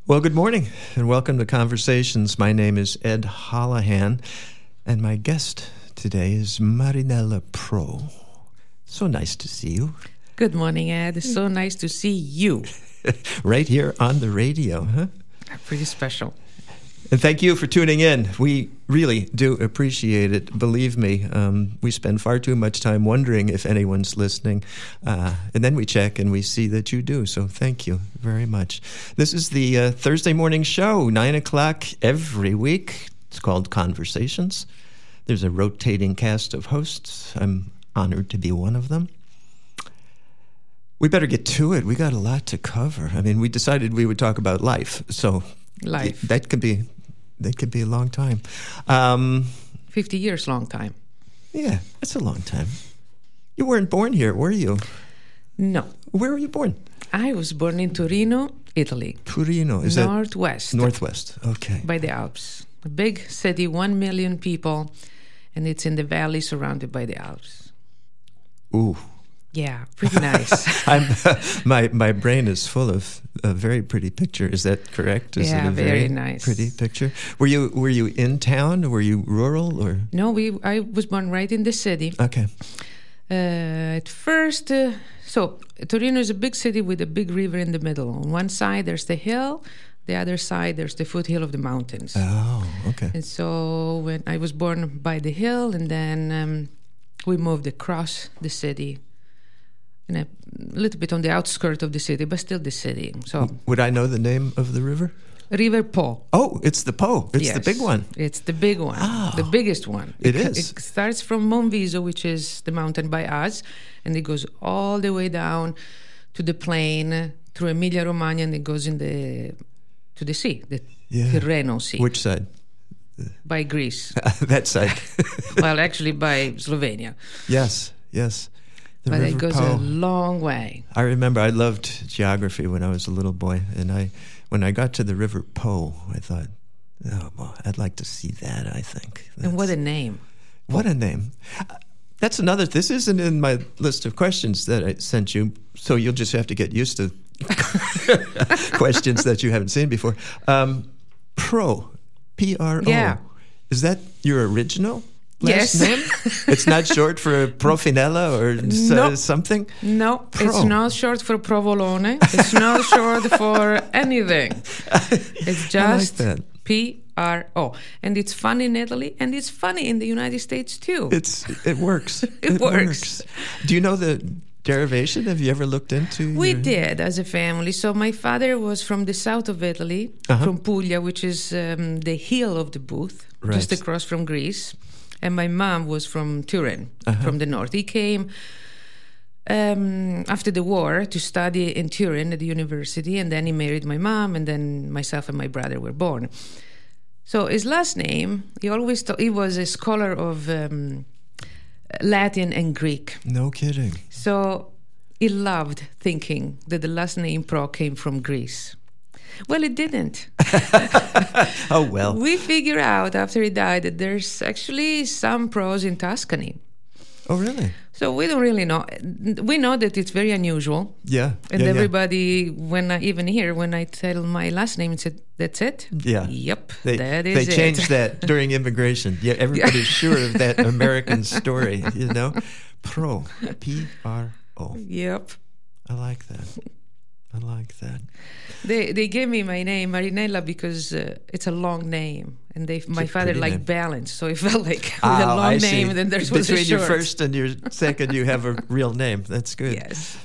Well, good morning and welcome to Conversations. My name is Ed Holohan, and my guest today is Marinella Pro. So nice to see you. Good morning, Ed. It's so nice to see you. Right here on the radio, huh? Pretty special. And thank you for tuning in. We really do appreciate it. Believe me, we spend far too much time wondering if anyone's listening. And then we check and we see that you do. So thank you very much. This is the Thursday morning show, 9 o'clock every week. It's called Conversations. There's a rotating cast of hosts. I'm honored to be one of them. We better get to it. We got a lot to cover. I mean, we decided we would talk about life. So Life. That could be a long time. 50 years, long time. Yeah, that's a long time. You weren't born here, were you? No. Where were you born? I was born in Torino, Italy. Torino. Is Northwest. that Northwest? Okay. By the Alps. A big city, 1 million people, and it's in the valley surrounded by the Alps. Ooh. Yeah, pretty nice. My brain is full of a very pretty picture. Is that correct? Is Yeah, it a very nice. Pretty picture. Were you in town? Were you rural or? No, I was born right in the city. Okay. At first, so Torino is a big city with a big river in the middle. On one side, there's the hill. The other side, there's the foothill of the mountains. Oh, okay. And so when I was born by the hill, and then we moved across the city, and a little bit on the outskirts of the city, but still the city. So would I know the name of the river? River Po. Oh, it's the Po. It's Yes, the big one. It's the big one, the biggest one. It is. It starts from Monviso, which is the mountain by us, and it goes all the way down to the plain through Emilia-Romagna, and it goes to the sea, the Tirreno Sea. Which side? By Greece. That side. Well, actually by Slovenia. Yes. The But River it goes Po. a long way. I remember I loved geography when I was a little boy, and when I got to the River Po, I thought, oh, well, I'd like to see that. I think. And what a name! What a name! That's another. This isn't in my list of questions that I sent you, so you'll just have to get used to questions that you haven't seen before. Pro, Pro. Yeah. Is that your original? Last Yes. name? It's not short for Profinella or No. something? No, Pro. it's not short for provolone. It's not short for anything. It's just that. Pro. And it's fun in Italy, and it's funny in the United States too. It works. It works. Do you know the derivation? Have you ever looked into? We did as a family. So my father was from the south of Italy, from Puglia, which is the heel of the Booth, just across from Greece. And my mom was from Turin, from the north. He came after the war to study in Turin at the university, and then he married my mom, and then myself and my brother were born. So his last name, he always thought he was a scholar of Latin and Greek. No kidding. So he loved thinking that the last name Pro came from Greece. Well, it didn't. Oh, well. We figure out after he died that there's actually some pros in Tuscany. Oh, really? So we don't really know. We know that it's very unusual. Yeah. And everybody, when I tell my last name, said, "That's it." Yeah. Yep. They changed that during immigration. Yeah, everybody's sure of that American story, Pro, Pro. Yep. I like that. They gave me my name Marinella because it's a long name, and my father liked balance, so it felt like with a long name, and then there was a short. Between your first and your second, you have a real name. That's good. Yes.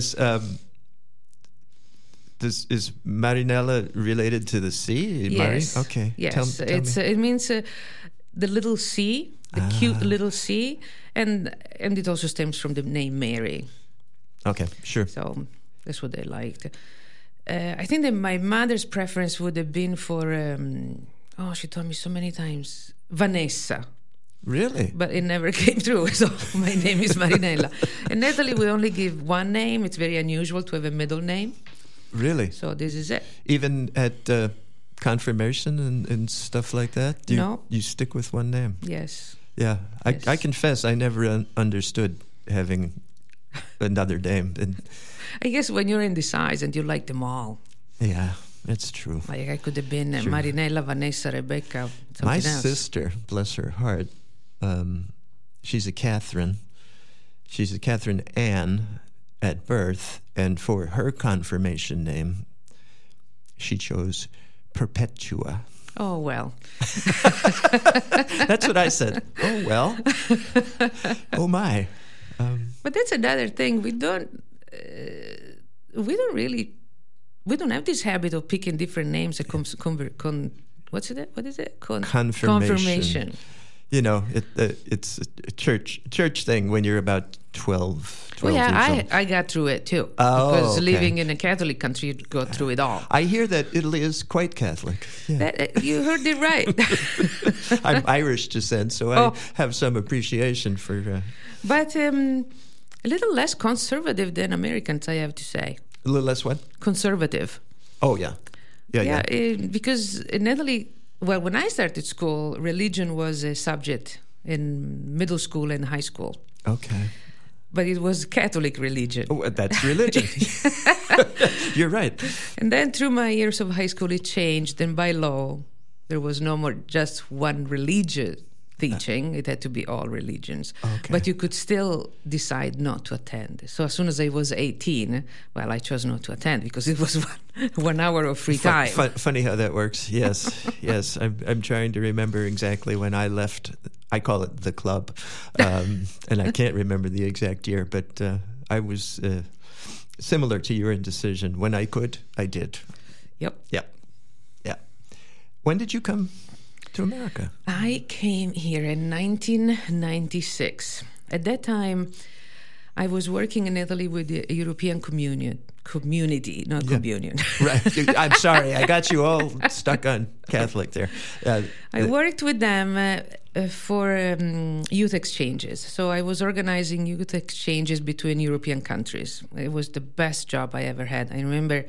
Is Marinella related to the sea? Yes. Okay. Yes. Tell me. It means the little sea, the cute little sea, and it also stems from the name Mary. Okay. Sure. So that's what they liked. I think that my mother's preference would have been for, she told me so many times, Vanessa. Really? But it never came through, so my name is Marinella. In Italy, we only give one name. It's very unusual to have a middle name. Really? So this is it. Even at confirmation and stuff like that? No. You stick with one name? Yes. Yeah. Yes. I confess I never understood having another name. And I guess when you're indecisive and you like them all. yeah. It's true. Like I could have been Marinella, Vanessa, Rebecca, something My else. sister, bless her heart, she's a Catherine. She's a Catherine Ann at birth, and for her confirmation name, she chose Perpetua. Oh, well. That's what I said. Oh, well. Oh, my. But that's another thing. We don't have this habit of picking different names. What is it? Confirmation. You know, it's a church thing when you're about 12 well, yeah, years old. I got through it too. Oh, because okay. living in a Catholic country, you go through it all. I hear that Italy is quite Catholic. Yeah. You heard it right. I'm Irish descent, so I have some appreciation for... But a little less conservative than Americans, I have to say. A little less what? Conservative. Oh, yeah. Yeah. Because in Italy, well, when I started school, religion was a subject in middle school and high school. Okay. But it was Catholic religion. Oh, that's religion. You're right. And then through my years of high school, it changed. And by law, there was no more just one religious teaching. It had to be all religions. Okay. But you could still decide not to attend. So as soon as I was 18, well, I chose not to attend because it was 1 hour of free time. Funny how that works. Yes, yes. I'm trying to remember exactly when I left. I call it the club, and I can't remember the exact year, but I was similar to your indecision. When I could, I did. Yep. When did you come to America? I came here in 1996. At that time, I was working in Italy with the European community, not communion. Right. I'm sorry. I got you all stuck on Catholic there. I worked with them for youth exchanges. So I was organizing youth exchanges between European countries. It was the best job I ever had. I remember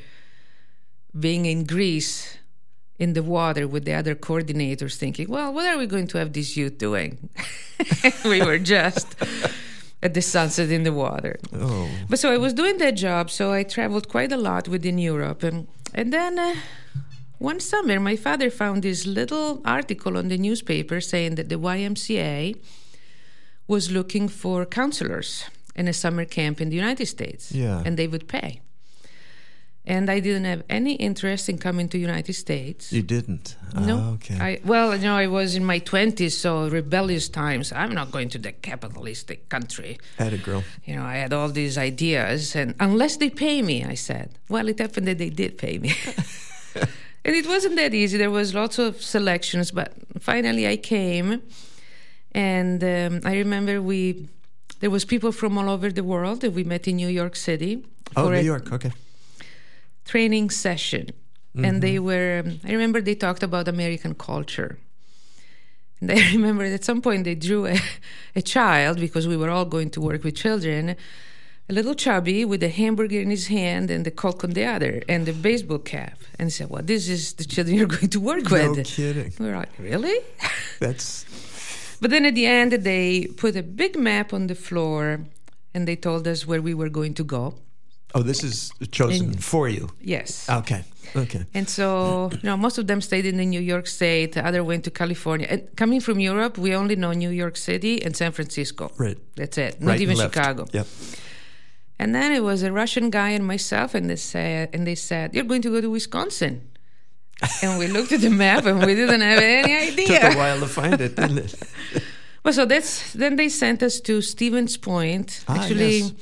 being in Greece in the water with the other coordinators thinking, well, what are we going to have these youth doing? We were just at the sunset in the water. Oh. But so I was doing that job, so I traveled quite a lot within Europe. And then one summer, my father found this little article on the newspaper saying that the YMCA was looking for counselors in a summer camp in the United States. Yeah. And they would pay. And I didn't have any interest in coming to the United States. You didn't? No. Oh, okay. I was in my 20s, so rebellious times. I'm not going to the capitalistic country. Had a girl. I had all these ideas, and unless they pay me, I said. Well, it happened that they did pay me. And it wasn't that easy. There was lots of selections, but finally I came. And I remember there was people from all over the world that we met in New York City. Oh, New York, okay. Training session. Mm-hmm. And I remember they talked about American culture. And I remember at some point they drew a child, because we were all going to work with children, a little chubby with a hamburger in his hand and the Coke on the other and the baseball cap. And said, well, this is the children you're going to work with. No kidding. We were like, really? That's... But then at the end, they put a big map on the floor and they told us where we were going to go. Oh, this is chosen for you? Yes. Okay. And so, most of them stayed in the New York State. The other went to California. And coming from Europe, we only know New York City and San Francisco. Right. That's it. Not even Chicago. Yep. And then it was a Russian guy and myself, and they said, you're going to go to Wisconsin. And we looked at the map, and we didn't have any idea. Took a while to find it, didn't it? Well, so then they sent us to Stevens Point. Actually, yes.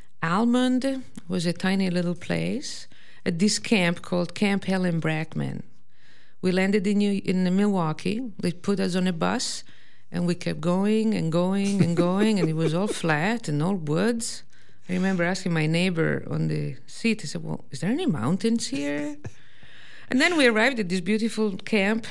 Almond was a tiny little place at this camp called Camp Helen Brackman. We landed in Milwaukee. They put us on a bus, and we kept going and going and going, and it was all flat and all woods. I remember asking my neighbor on the seat, I said, well, is there any mountains here? And then we arrived at this beautiful camp,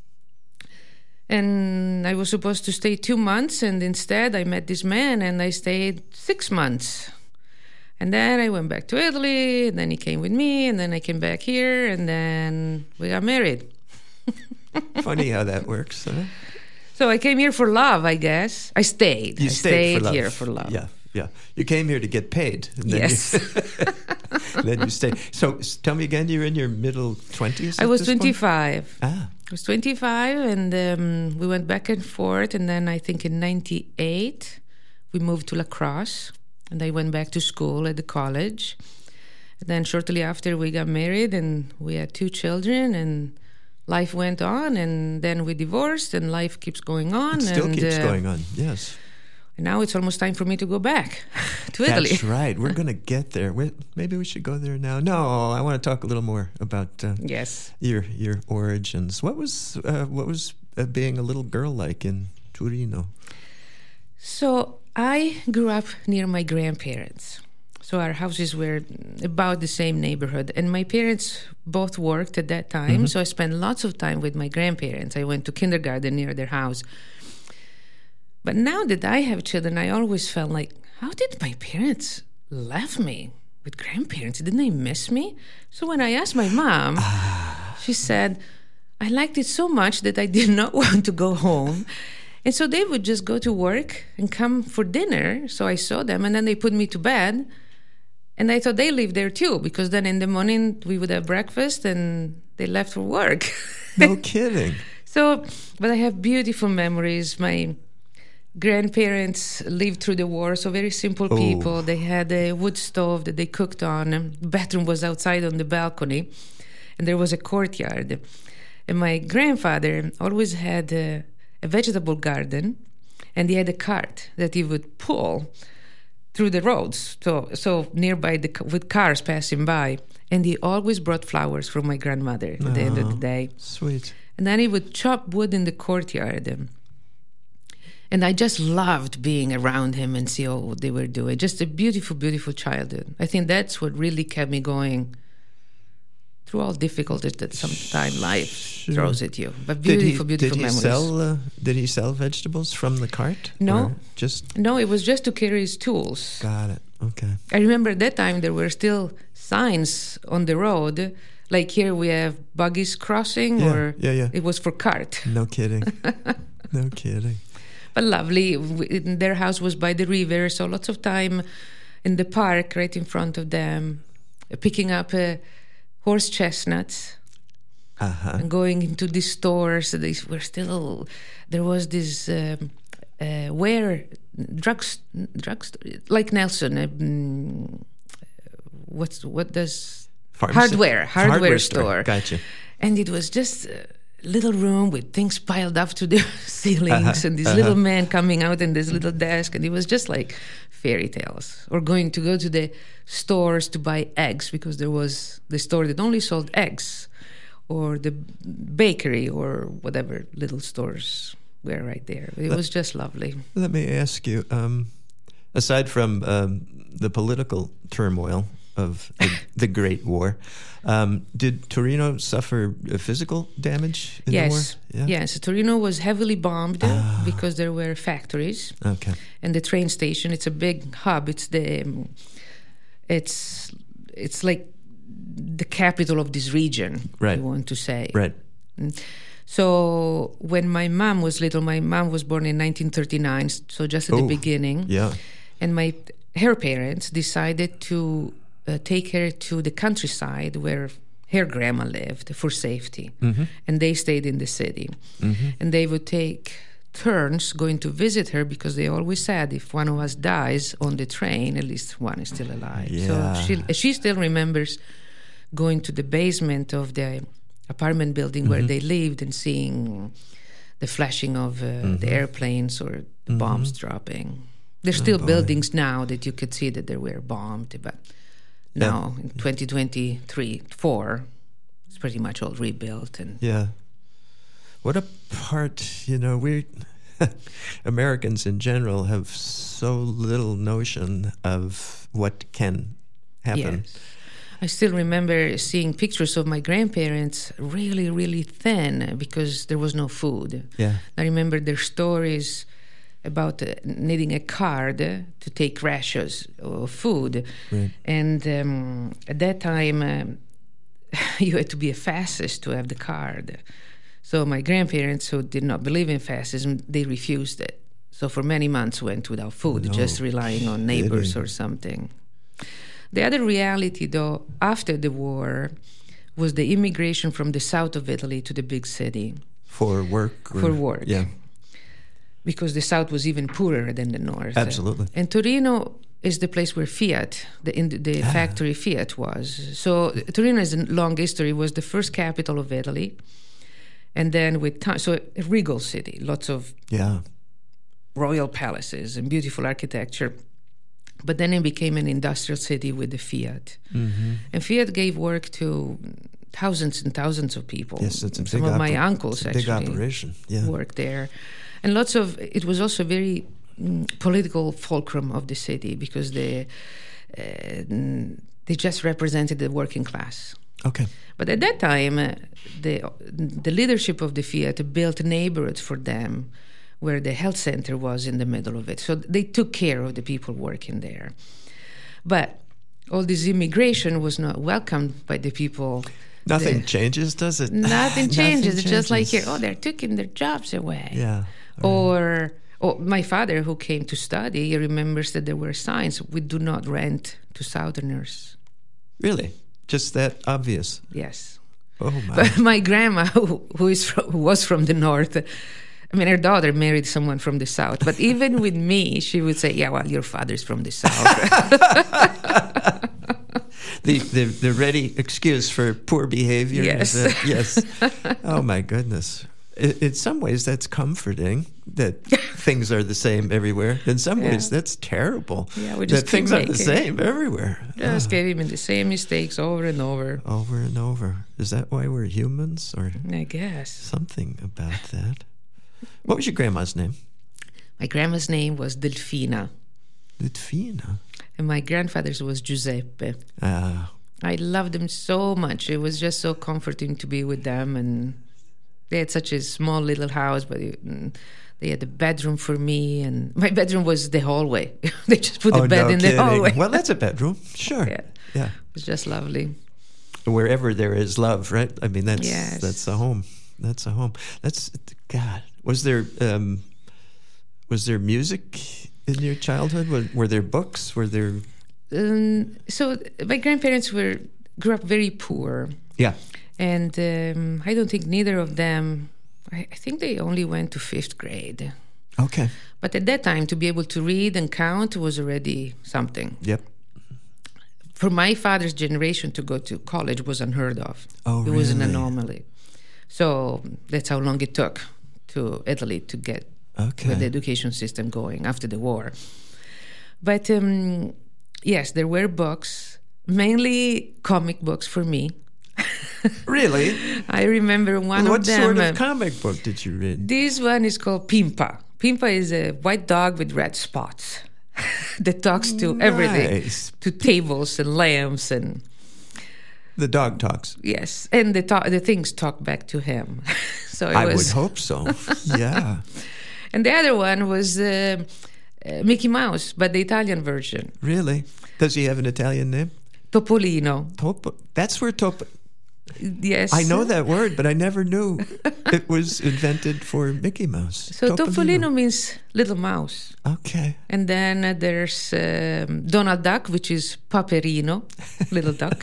and I was supposed to stay 2 months, and instead I met this man, and I stayed 6 months. And then I went back to Italy, and then he came with me, and then I came back here, and then we got married. Funny how that works, huh? So I came here for love, I guess. I stayed. You stayed for love. Here for love. Yeah. Yeah. You came here to get paid. And then Yes. then you stay. So tell me again, you're in your middle 20s? I was 25. Ah. I was 25, and we went back and forth. And then I think in 98, we moved to La Crosse, and I went back to school at the college. And then shortly after, we got married, and we had 2 children, and life went on. And then we divorced, and life keeps going on. It still and, keeps going on, yes. And now it's almost time for me to go back to Italy. That's right. We're going to get there. Maybe we should go there now. No, I want to talk a little more about Yes. your origins. What was being a little girl like in Torino? So I grew up near my grandparents. So our houses were about the same neighborhood. And my parents both worked at that time. So I spent lots of time with my grandparents. I went to kindergarten near their house. But now that I have children, I always felt like, how did my parents left me with grandparents? Didn't they miss me? So when I asked my mom, she said, I liked it so much that I did not want to go home. And so they would just go to work and come for dinner. So I saw them, and then they put me to bed. And I thought they lived there too, because then in the morning we would have breakfast and they left for work. No kidding. So, but I have beautiful memories. My grandparents lived through the war, so very simple people. They had a wood stove that they cooked on. The bathroom was outside on the balcony, and there was a courtyard. And my grandfather always had a vegetable garden, and he had a cart that he would pull through the roads, so nearby with cars passing by. And he always brought flowers for my grandmother at the end of the day. Sweet. And then he would chop wood in the courtyard. And I just loved being around him and see all what they were doing. Just a beautiful, beautiful childhood. I think that's what really kept me going through all difficulties that sometimes life throws at you. But beautiful, beautiful memories. Did he sell vegetables from the cart? No. Just No, it was just to carry his tools. got it. Okay. I remember at that time there were still signs on the road. Like here we have buggies crossing, or it was for cart. No kidding. No kidding. But lovely. Their house was by the river, so lots of time in the park right in front of them, picking up horse chestnuts and going into these stores. They were still, there was this drugstore, like Nelson. What does hardware store? Gotcha. And it was just little room with things piled up to the ceilings and this little man coming out in this little desk, and it was just like fairy tales. Or go to the stores to buy eggs, because there was the store that only sold eggs, or the bakery, or whatever little stores were right there. It was just lovely. Let me ask you, aside from the political turmoil of the Great War, did Torino suffer physical damage in the war? Yeah? Yes. Torino was heavily bombed because there were factories. Okay. And the train station, it's a big hub. It's like the capital of this region, right. I want to say. Right. So when my mom was little, my mom was born in 1939, so just at the beginning. Yeah. And her parents decided to take her to the countryside where her grandma lived for safety. Mm-hmm. And they stayed in the city. Mm-hmm. And they would take turns going to visit her, because they always said if one of us dies on the train, at least one is still alive. Yeah. So she still remembers going to the basement of the apartment building where they lived and seeing the flashing of the airplanes or the bombs dropping. There's still buildings now that you could see that they were bombed, but now in 2023-4, it's pretty much all rebuilt. And what a part, we Americans in general have so little notion of what can happen. Yes. I still remember seeing pictures of my grandparents really, really thin because there was no food. Yeah. I remember their stories about needing a card to take rations of food. Right. And at that time, you had to be a fascist to have the card. So my grandparents, who did not believe in fascism, they refused it. So for many months went without food, No just relying on neighbors kidding. or something. The other reality, though, after the war, was the immigration from the south of Italy to the big city. For work? For work. Yeah. Because the south was even poorer than the north. Absolutely. And Torino is the place where Fiat, the factory Fiat was. So Torino is a long history, was the first capital of Italy. And then with time, so a regal city, lots of royal palaces and beautiful architecture. But then it became an industrial city with the Fiat. Mm-hmm. And Fiat gave work to thousands and thousands of people. Yes, it's a Some big of my uncles big actually operation. worked there. And it was also very political fulcrum of the city because they just represented the working class. Okay. But at that time, the leadership of the Fiat built neighborhoods for them where the health center was in the middle of it. So they took care of the people working there. But all this immigration was not welcomed by the people. Nothing changes, does it? Nothing changes. It's just like here, they're taking their jobs away. Yeah. Or my father, who came to study, he remembers that there were signs, we do not rent to Southerners. Really? Just that obvious? Yes. Oh, my. But my grandma, who was from the north, I mean, her daughter married someone from the south. But even with me, she would say, yeah, well, your father's from the south. The ready excuse for poor behavior? Yes. Yes. Oh, my goodness. In some ways, that's comforting that things are the same everywhere. In some ways, that's terrible. Yeah, we just that things are the same everywhere. Just giving the same mistakes over and over. Over and over. Is that why we're humans? Or I guess. Something about that. What was your grandma's name? My grandma's name was Delfina. Delfina? And my grandfather's was Giuseppe. I loved them so much. It was just so comforting to be with them. And they had such a small little house, but they had a bedroom for me. And my bedroom was the hallway. They just put the bed in the hallway. Well, that's a bedroom. Sure. Yeah. It was just lovely. Wherever there is love, right? I mean, that's a home. That's a home. God. Was there music in your childhood? Were there books? Were there? So my grandparents grew up very poor. Yeah. And I don't think neither of them. I think they only went to 5th grade. Okay. But at that time, to be able to read and count was already something. Yep. For my father's generation to go to college was unheard of. Oh, really? It was an anomaly. So that's how long it took to Italy to get the education system going after the war. But yes, there were books, mainly comic books for me. Really? I remember one of them. What sort of comic book did you read? This one is called Pimpa. Pimpa is a white dog with red spots that talks to everything, to tables and lamps and... The dog talks. Yes, and the things talk back to him. So I would hope so. Yeah. And the other one was Mickey Mouse, but the Italian version. Really? Does he have an Italian name? Topolino. That's where Yes. I know that word, but I never knew it was invented for Mickey Mouse. So Topolino means little mouse. Okay. And then there's Donald Duck, which is Paperino, little duck.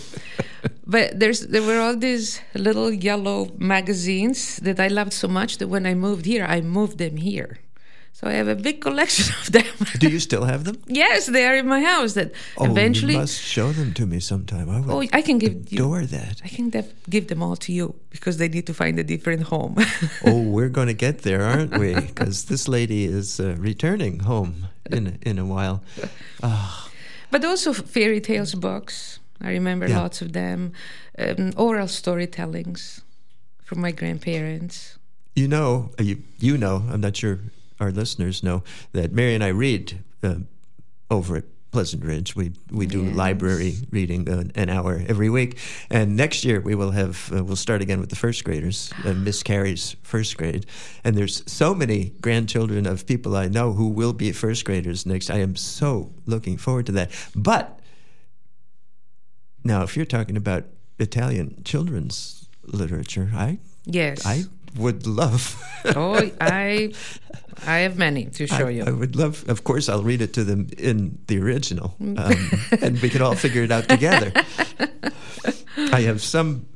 But there were all these little yellow magazines that I loved so much that when I moved here, I moved them here. So I have a big collection of them. Do you still have them? Yes, they are in my house. That eventually, you must show them to me sometime. I would I can adore that. I can give them all to you because they need to find a different home. We're going to get there, aren't we? Because this lady is returning home in a while. But also fairy tales books. I remember lots of them. Oral storytellings from my grandparents. You know, I'm not sure our listeners know, that Mary and I read over at Pleasant Ridge. We do library reading an hour every week. And next year we will we'll start again with the first graders, Miss Carrie's first grade. And there's so many grandchildren of people I know who will be first graders next. I am so looking forward to that. But now, if you're talking about Italian children's literature, I would love. I have many to show you. I would love, of course, I'll read it to them in the original, and we can all figure it out together. I have some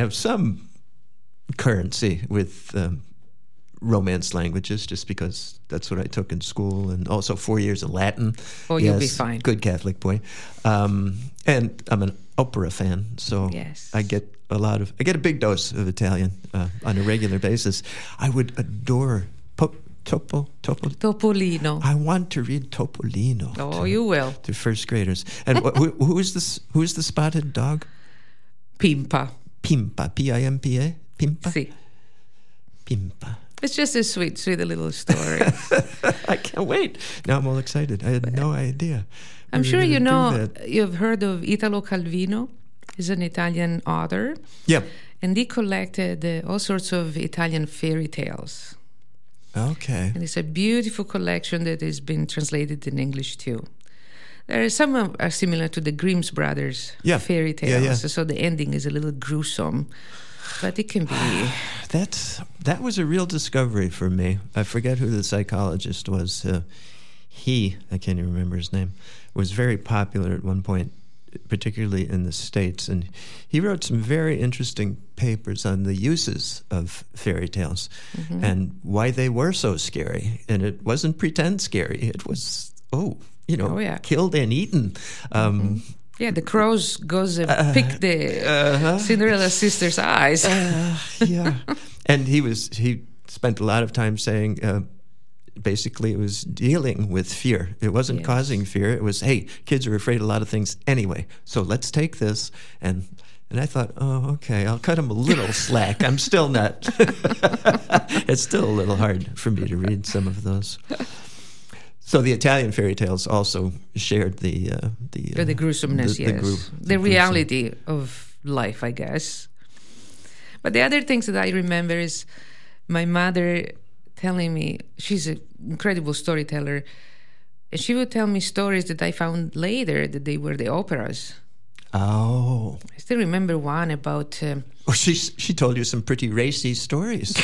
currency with Romance languages, just because that's what I took in school, and also 4 years of Latin. Oh, you'll be fine. Good Catholic boy. And I'm an opera fan, so yes. I get a big dose of Italian on a regular basis. I would adore Topolino. I want to read Topolino. Oh, you will. To first graders. And who is this? Who is the spotted dog? Pimpa. Pimpa. Pimpa. Pimpa. Si. Pimpa. It's just a sweet little story. I can't wait. Now I'm all excited. I had no idea. I'm sure you've heard of Italo Calvino. He's an Italian author. Yeah. And he collected all sorts of Italian fairy tales. Okay. And it's a beautiful collection that has been translated in English too. Some are similar to the Grimm's brothers fairy tales. Yeah. So the ending is a little gruesome. But it can be. That was a real discovery for me. I forget who the psychologist was. I can't even remember his name, was very popular at one point, particularly in the States. And he wrote some very interesting papers on the uses of fairy tales and why they were so scary. And it wasn't pretend scary. It was, killed and eaten. Yeah, the crows goes and pick the Cinderella sister's eyes. Yeah, and he spent a lot of time saying, basically, it was dealing with fear. It wasn't causing fear. It was, hey, kids are afraid of a lot of things anyway. So let's take this and I thought, oh, okay, I'll cut him a little slack. I'm still not. It's still a little hard for me to read some of those. So the Italian fairy tales also shared the gruesomeness, the reality of life, I guess. But the other things that I remember is my mother telling me, she's an incredible storyteller, and she would tell me stories that I found later that they were the operas. Oh. I still remember one about... she told you some pretty racy stories.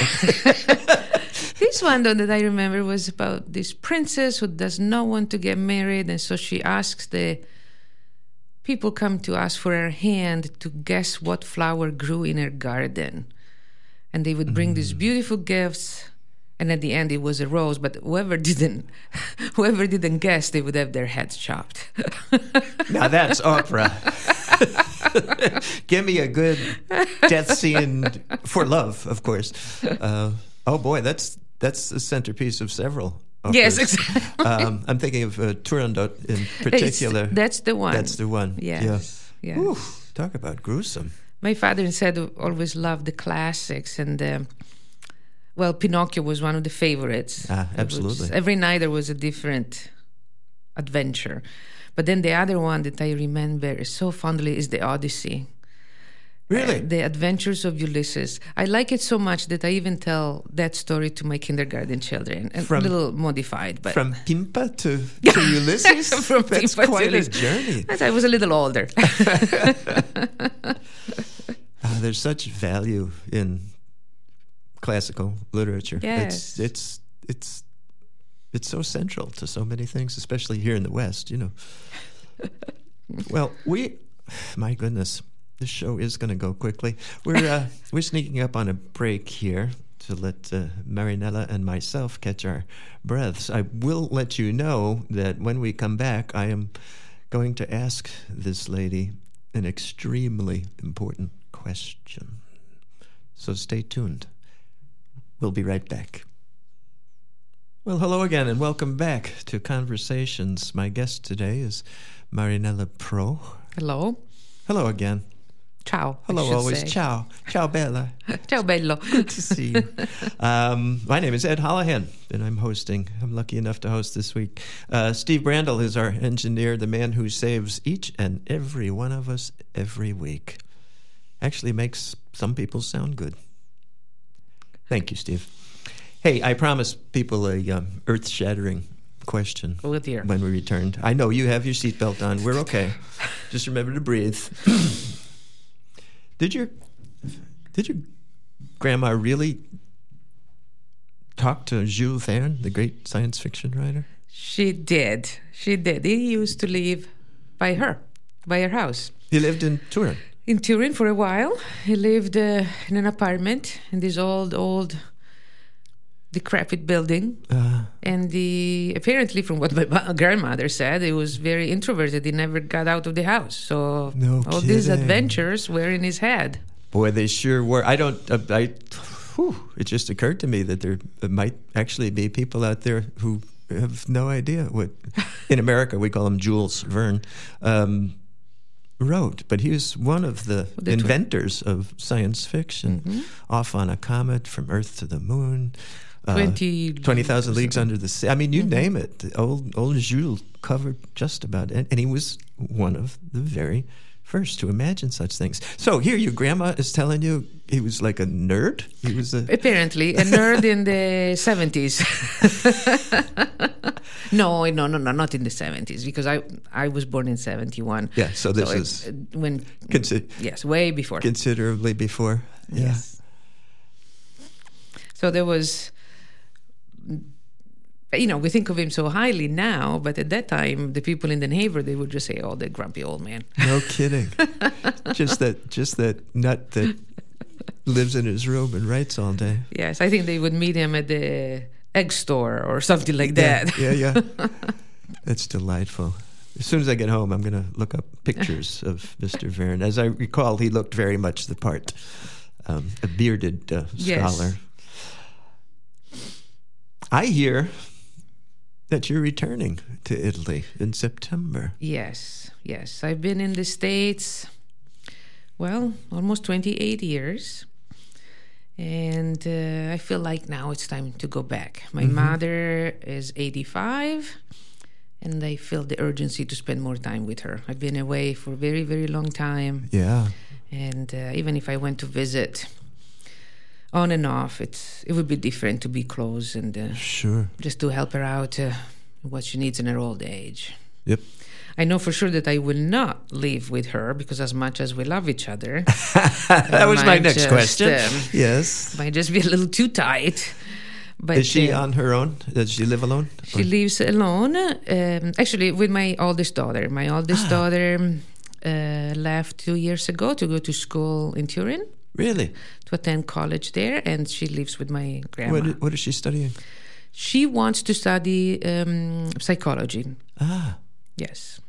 This one, though, that I remember was about this princess who does not want to get married, and so she asks the people come to ask for her hand to guess what flower grew in her garden. And they would bring these beautiful gifts, and at the end it was a rose, but whoever didn't guess, they would have their heads chopped. Now that's opera. Give me a good death scene for love, of course. Oh boy, that's the centerpiece of several operas. Yes, exactly. I'm thinking of Turandot in particular. That's the one. That's the one. Yes. Yeah. Yes. Oof, talk about gruesome. My father instead always loved the classics, and Pinocchio was one of the favorites. Absolutely. Every night there was a different adventure. But then the other one that I remember so fondly is the Odyssey. Really? The Adventures of Ulysses. I like it so much that I even tell that story to my kindergarten children. A little modified. But from Pimpa to Ulysses? That's quite a journey. I was a little older. There's such value in classical literature. Yes. It's so central to so many things, especially here in the West, Well, my goodness, this show is going to go quickly. We're sneaking up on a break here to let Marinella and myself catch our breaths. I will let you know that when we come back, I am going to ask this lady an extremely important question. So stay tuned. We'll be right back. Well, hello again and welcome back to Conversations. My guest today is Marinella Pro. Hello. Hello again. Ciao. Hello, always. Say. Ciao. Ciao, Bella. Ciao, bello. Good to see you. My name is Ed Holohan, and I'm hosting. I'm lucky enough to host this week. Steve Brandel is our engineer, the man who saves each and every one of us every week. Actually makes some people sound good. Thank you, Steve. Hey, I promised people a earth-shattering question when we returned. I know you have your seatbelt on. We're okay. Just remember to breathe. Did your grandma really talk to Jules Verne, the great science fiction writer? She did. She did. He used to live by her house. He lived in Turin. In Turin for a while. He lived in an apartment in this old decrepit building. And apparently, from what my grandmother said, he was very introverted. He never got out of the house. So all these adventures were in his head. Boy, they sure were. It just occurred to me that there might actually be people out there who have no idea what, in America, we call him Jules Verne, wrote. But he was one of the inventors of science fiction. Off on a comet from Earth to the moon. 20,000 Leagues Under the Sea. I mean, you name it. Old Jules covered just about it. And he was one of the very first to imagine such things. So here your grandma is telling you he was like a nerd? He was apparently a nerd in the 70s. No, not in the 70s, because I was born in 71. Yeah, so this is when yes, way before. Considerably before. Yeah. Yes. So there was, we think of him so highly now, but at that time, the people in the neighborhood, they would just say, "Oh, the grumpy old man." No kidding. just that nut that lives in his room and writes all day. Yes, I think they would meet him at the egg store or something like that. Yeah. That's delightful. As soon as I get home, I'm going to look up pictures of Mr. Verne. As I recall, he looked very much the part. A bearded scholar. I hear that you're returning to Italy in September. Yes. I've been in the States, almost 28 years. And I feel like now it's time to go back. My mother is 85, and I feel the urgency to spend more time with her. I've been away for a very, very long time. Yeah. And even if I went to visit on and off, it would be different to be close and sure, just to help her out what she needs in her old age. Yep. I know for sure that I will not live with her, because as much as we love each other, that was my next question. Yes, might just be a little too tight. But is she on her own? Does she live alone? She lives alone. Actually, with my oldest daughter. My oldest daughter left 2 years ago to go to school in Turin. Really? To attend college there, and she lives with my grandma. What is she studying? She wants to study psychology. Yes.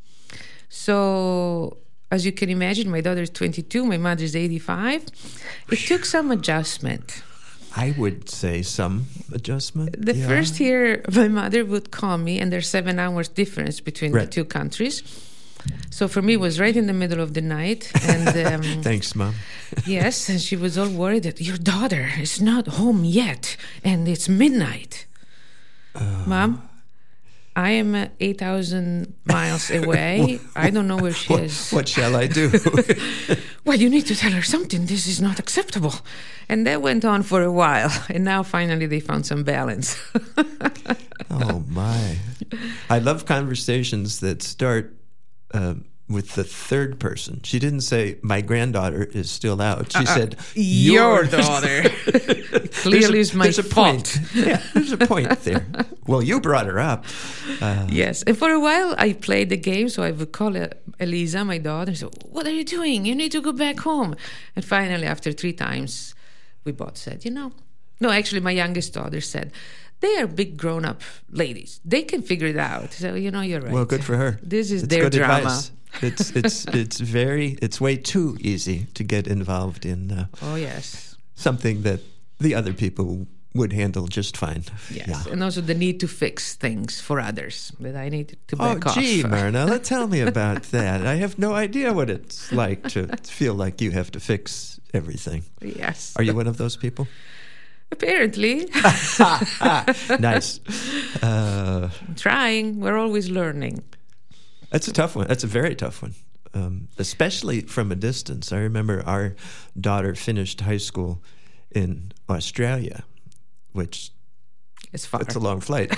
So, as you can imagine, my daughter is 22, my mother is 85. It took some adjustment. I would say some adjustment. The first year, my mother would call me, and there's 7 hours difference between the two countries. So for me, it was right in the middle of the night. And thanks, Mom. Yes, and she was all worried that your daughter is not home yet, and it's midnight. Mom, I am 8,000 miles away. I don't know where she is. What shall I do? Well, you need to tell her something. This is not acceptable. And that went on for a while. And now finally they found some balance. Oh, my. I love conversations that start with the third person. She didn't say, my granddaughter is still out. She said, your daughter. Clearly is my fault. Yeah, there's a point there. Well, you brought her up. Yes. And for a while, I played the game. So I would call Elisa, my daughter, and say, what are you doing? You need to go back home. And finally, after 3 times, we both said, no, actually, my youngest daughter said, they are big grown-up ladies. They can figure it out. So, you're right. Well, good for her. This is their drama. Advice. It's way too easy to get involved in something that the other people would handle just fine. Yes, yeah. And also the need to fix things for others that I need to back off. Oh, gee, Myrna, tell me about that. I have no idea what it's like to feel like you have to fix everything. Yes. Are you one of those people? Apparently. Nice. Trying. We're always learning. That's a tough one. That's a very tough one, especially from a distance. I remember our daughter finished high school in Australia, which it's far. It's a long flight.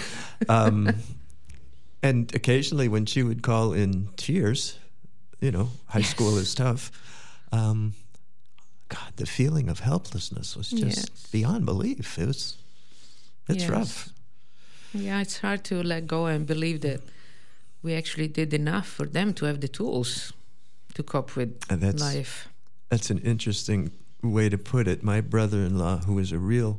And occasionally when she would call in tears, high school is tough. God, the feeling of helplessness was just beyond belief. It was It's Yes. rough. Yeah, it's hard to let go and believe that we actually did enough for them to have the tools to cope with And that's life. That's an interesting way to put it. My brother-in-law, who is a real,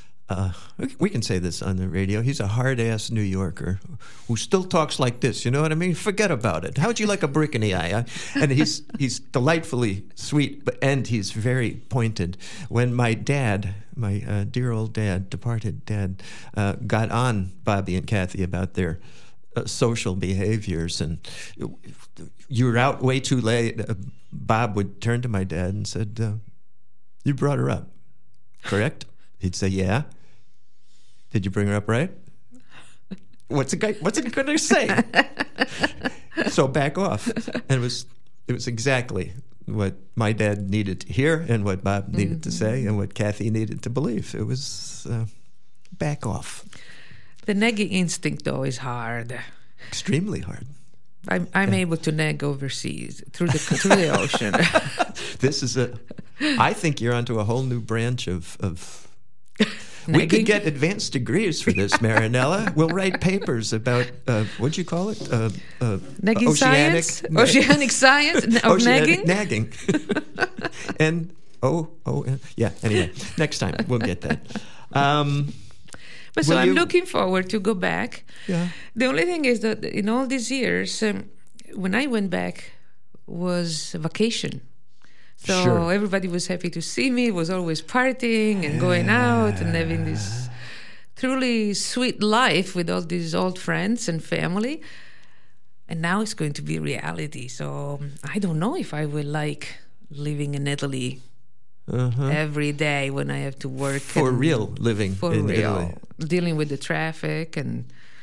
we can say this on the radio, he's a hard-ass New Yorker who still talks like this, you know what I mean? Forget about it. How would you like a brick in the eye? And he's delightfully sweet, and he's very pointed. When my dad, my dear old dad, departed dad, got on Bobby and Kathy about their social behaviors, and you were out way too late, Bob would turn to my dad and said, you brought her up, correct? He'd say, yeah. Did you bring her up right? What's it going to say? So back off. And it was exactly what my dad needed to hear and what Bob needed to say and what Kathy needed to believe. It was back off. The nagging instinct, though, is hard. Extremely hard. I'm able to nag overseas through the ocean. This is I think you're onto a whole new branch of we could get advanced degrees for this, Marinella. We'll write papers about, what'd you call it? Nagging science? Oceanic science of oceanic nagging? And, yeah, anyway, next time we'll get that. But so I'm looking forward to go back. Yeah. The only thing is that in all these years, when I went back, was a vacation. So Sure. everybody was happy to see me, was always partying and going out and having this truly sweet life with all these old friends and family. And now it's going to be reality. So I don't know if I will like living in Italy every day when I have to work. For real, living for in real. Italy. Dealing with the traffic and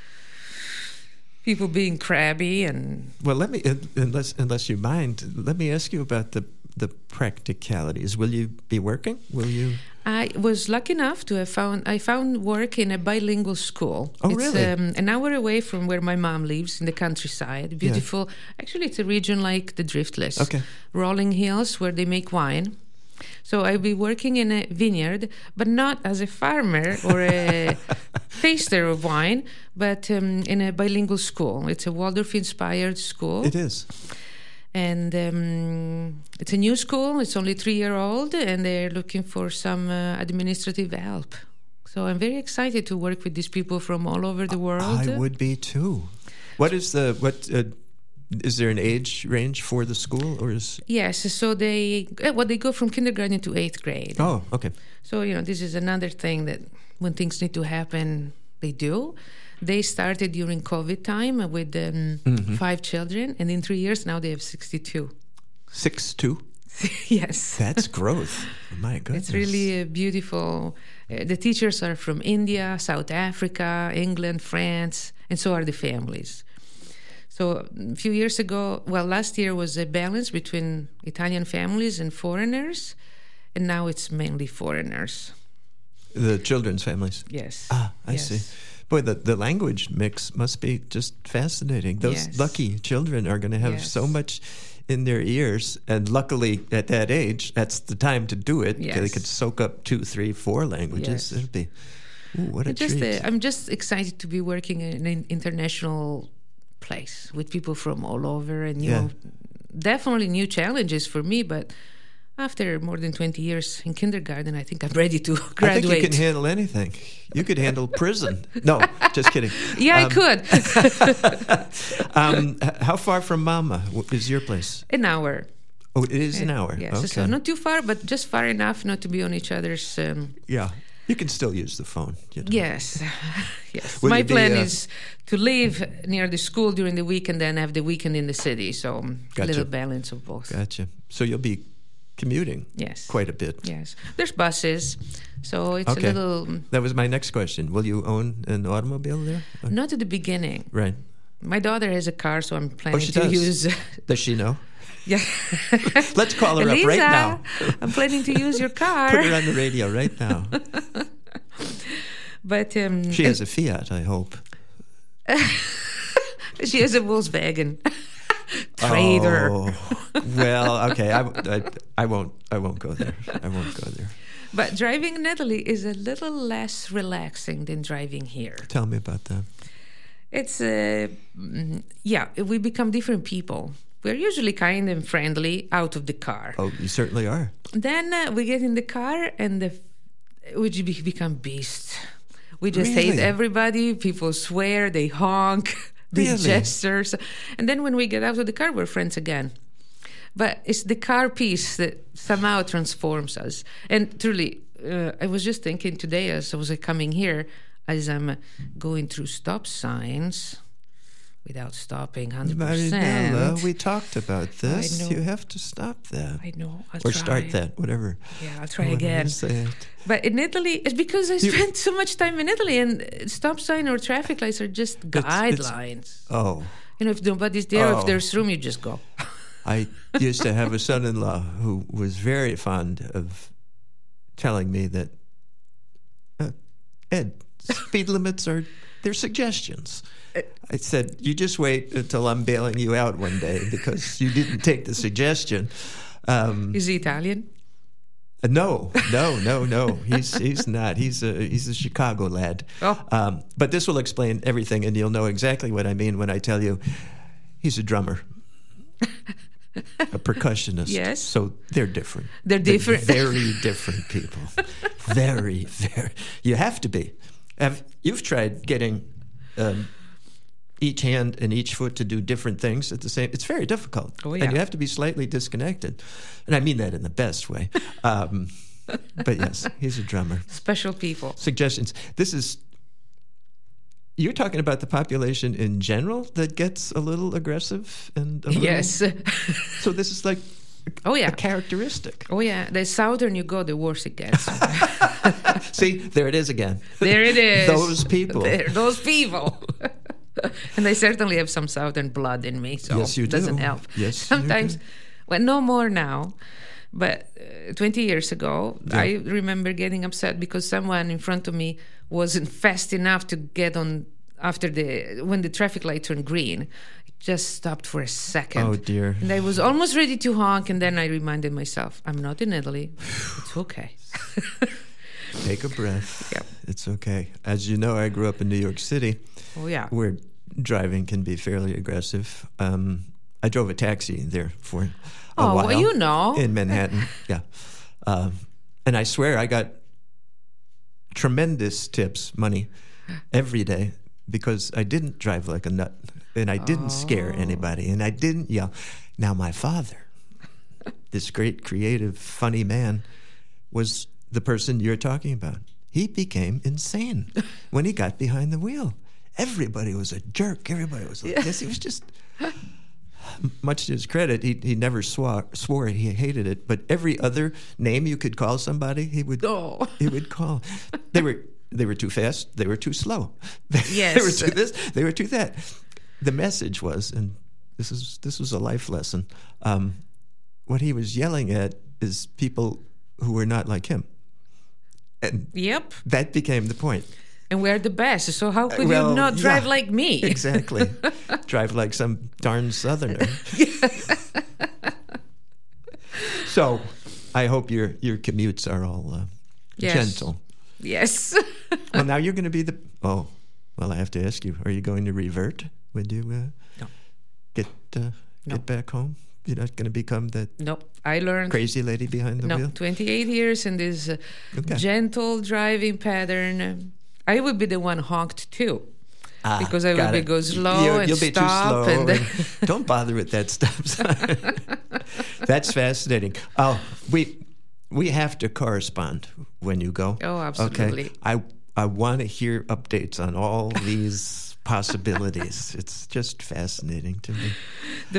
people being crabby and... Well, let me, unless you mind, let me ask you about the practicalities. Will you be working? Will you? I was lucky enough to have found work in a bilingual school. Oh, it's, really? An hour away from where my mom lives in the countryside. Beautiful. Yeah. Actually, it's a region like the Driftless. Okay. Rolling hills where they make wine. So I'll be working in a vineyard, but not as a farmer or a taster of wine, but in a bilingual school. It's a Waldorf-inspired school. It is. And it's a new school. It's only 3-year-old, and they're looking for some administrative help. So I'm very excited to work with these people from all over the world. I would be too. Is there an age range for the school, or is? Yes. So they go from kindergarten to 8th grade. Oh, okay. So this is another thing that when things need to happen, they do. They started during COVID time with 5 children, and in 3 years now they have 62. 62? Yes. That's growth. My goodness. It's really beautiful. The teachers are from India, South Africa, England, France, and so are the families. So a few years ago, last year was a balance between Italian families and foreigners, and now it's mainly foreigners. The children's families? Yes. I see. Boy, the language mix must be just fascinating. Those lucky children are going to have so much in their ears, and luckily at that age, that's the time to do it. Yes. They could soak up 2, 3, 4 languages. Yes. It'll be, what a treat. I'm just excited to be working in an international place with people from all over, and definitely new challenges for me, but after more than 20 years in kindergarten, I think I'm ready to graduate. I think you can handle anything. You could handle prison. No, just kidding. Yeah, I could. How far from Mama is your place? An hour. Oh, it is an hour. Yes, okay. So not too far, but just far enough not to be on each other's... Yeah, you can still use the phone. Yes, yes. Will My you be, plan is to live near the school during the week and then have the weekend in the city, so a little balance of both. Gotcha. So you'll be commuting quite a bit. Yes. There's buses, so it's a little... That was my next question. Will you own an automobile there? Not at the beginning. Right. My daughter has a car, so I'm planning she to does. use... Does she know? Yeah. Let's call her Elisa, up right now. I'm planning to use your car. Put her on the radio right now. But she has a Fiat, I hope. She has a Volkswagen. Traitor. Oh, well, okay. I won't go there. I won't go there. But driving in Italy is a little less relaxing than driving here. Tell me about that. It's, we become different people. We're usually kind and friendly out of the car. Oh, you certainly are. Then we get in the car and we become beasts. We just Really? hate everybody. People swear, they honk, they Really? gestures. And then when we get out of the car, we're friends again. But it's the car piece that somehow transforms us. And truly, I was just thinking today as I was coming here, as I'm going through stop signs without stopping 100%. Marinella, we talked about this. I know. You have to stop that. I know. I'll Or try. start that, whatever. Yeah, I'll try Whatever again. you say. But in Italy, it's because I spent so much time in Italy, and stop sign or traffic lights are just guidelines. Oh. If nobody's there, Oh. if there's room, you just go. I used to have a son-in-law who was very fond of telling me that, Ed, speed limits they're suggestions. I said, you just wait until I'm bailing you out one day because you didn't take the suggestion. Is he Italian? No. He's not. He's a Chicago lad. Oh. But this will explain everything, and you'll know exactly what I mean when I tell you he's a drummer. A percussionist. Yes. So they're different. They're different. Very different people. Very, very. You have to be. You've tried getting each hand and each foot to do different things at the same. It's very difficult. Oh, yeah. And you have to be slightly disconnected. And I mean that in the best way. But yes, he's a drummer. Special people. Suggestions. You're talking about the population in general that gets a little aggressive and a little, Yes. So this is like a characteristic. Oh, yeah. The southern you go, the worse it gets. See, there it is again. There it is. Those people. Those people. And I certainly have some southern blood in me, so Yes, you it doesn't do. help. Yes, Sometimes, you do. well, no more now. But 20 years ago, I remember getting upset because someone in front of me wasn't fast enough to get on when the traffic light turned green. It just stopped for a second. Oh, dear. And I was almost ready to honk, and then I reminded myself, I'm not in Italy. It's okay. Take a breath. Yep. It's okay. As you know, I grew up in New York City, Oh, yeah. where driving can be fairly aggressive. I drove a taxi there for a while. Well, you know. In Manhattan, yeah. And I swear I got tremendous tips, money, every day because I didn't drive like a nut and I didn't scare anybody and I didn't yell. Now, my father, this great, creative, funny man, was the person you're talking about. He became insane when he got behind the wheel. Everybody was a jerk. Everybody was like this. He was just... Much to his credit, he never swore. He hated it. But every other name you could call somebody, he would call. They were too fast. They were too slow. Yes. They were too this. They were too that. The message was, and this was a life lesson. What he was yelling at is people who were not like him, and that became the point. And we're the best, so how could you not drive like me? Exactly. Drive like some darn Southerner. So I hope your commutes are all gentle. Yes. Well, now you're going to be I have to ask you, are you going to revert when you No. get back home? You're not going to become that Nope. I learned crazy lady behind the wheel? 28 years in this gentle driving pattern. I would be the one honked too. Because I would go slow and you'll be stop. Too slow and don't bother with that stop sign. That's fascinating. Oh, we have to correspond when you go. Oh, absolutely. Okay? I want to hear updates on all these possibilities. It's just fascinating to me. The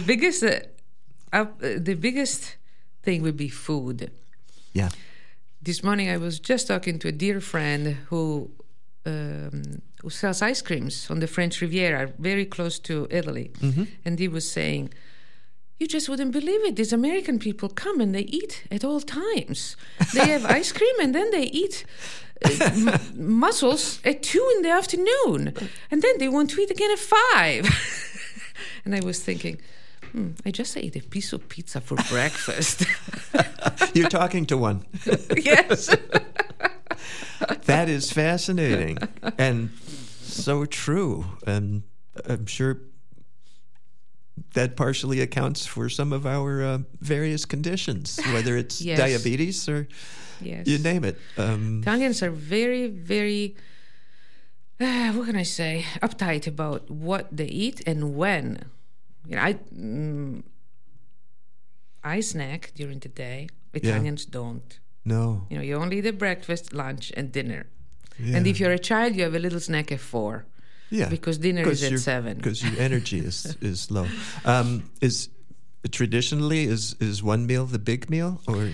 biggest thing would be food. Yeah. This morning I was just talking to a dear friend who sells ice creams on the French Riviera, very close to Italy. Mm-hmm. And he was saying, you just wouldn't believe it. These American people come and they eat at all times. They have ice cream and then they eat mussels at 2 p.m. And then they want to eat again at 5. And I was thinking, I just ate a piece of pizza for breakfast. You're talking to one. Yes. That is fascinating and so true. And I'm sure that partially accounts for some of our various conditions, whether it's Yes. diabetes or Yes. you name it. Italians are very, very, what can I say, uptight about what they eat and when. You know, I snack during the day. Italians don't. No. You know, you only eat at breakfast, lunch, and dinner. Yeah. And if you're a child, you have a little snack at 4. Yeah. Because dinner is at 7. Because your energy is low. Is traditionally is one meal the big meal, or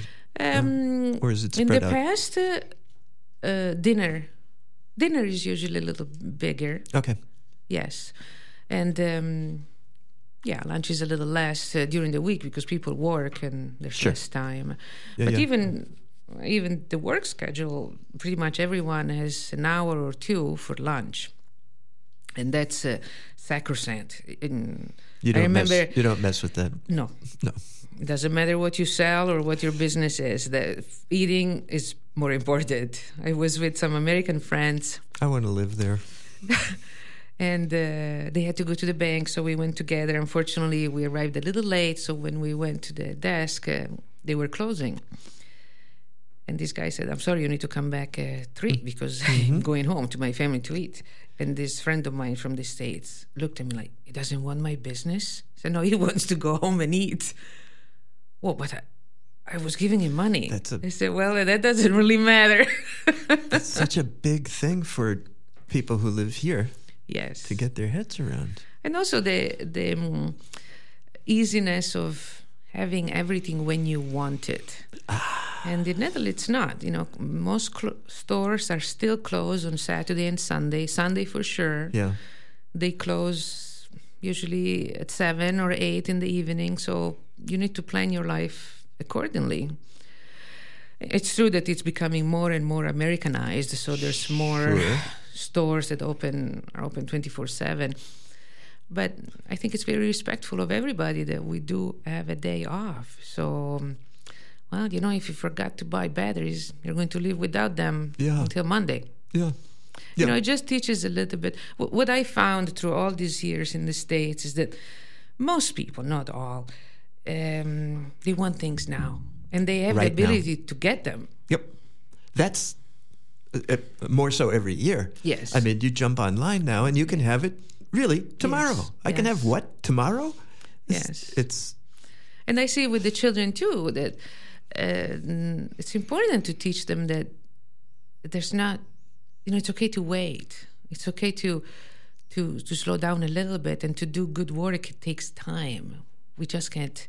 is it In spread the out? past, dinner is usually a little bigger. Okay. Yes, and lunch is a little less during the week because people work and there's Sure. less time. Yeah, But yeah. even the work schedule, pretty much everyone has an hour or 2 for lunch, and that's sacrosanct. You don't mess with that. No. It doesn't matter what you sell or what your business is. The eating is more important. I was with some American friends, I want to live there. and they had to go to the bank, so we went together. Unfortunately, we arrived a little late, so when we went to the desk, they were closing. And this guy said, "I'm sorry, you need to come back at 3 because I'm going home to my family to eat." And this friend of mine from the States looked at me like, "He doesn't want my business?" I said, "No, he wants to go home and eat." "Well, but I was giving him money." I said, "Well, that doesn't really matter." That's such a big thing for people who live here Yes. to get their heads around. And also the easiness of having everything when you want it. And in Netherlands, it's not. You know, most stores are still closed on Saturday and Sunday. Sunday for sure. Yeah. They close usually at 7 or 8 in the evening. So you need to plan your life accordingly. It's true that it's becoming more and more Americanized. So there's more stores that are open 24/7. But I think it's very respectful of everybody that we do have a day off. So, well, you know, if you forgot to buy batteries, you're going to live without them until Monday. Yeah. You know, it just teaches a little bit. What I found through all these years in the States is that most people, not all, they want things now. And they have Right the ability to get them. Yep. That's more so every year. Yes. I mean, you jump online now and you can have it really tomorrow. Yes. I can have what? Tomorrow? Yes. It's And I see with the children too that it's important to teach them that there's not, you know, it's okay to wait. It's okay to slow down a little bit, and to do good work, it takes time. We just can't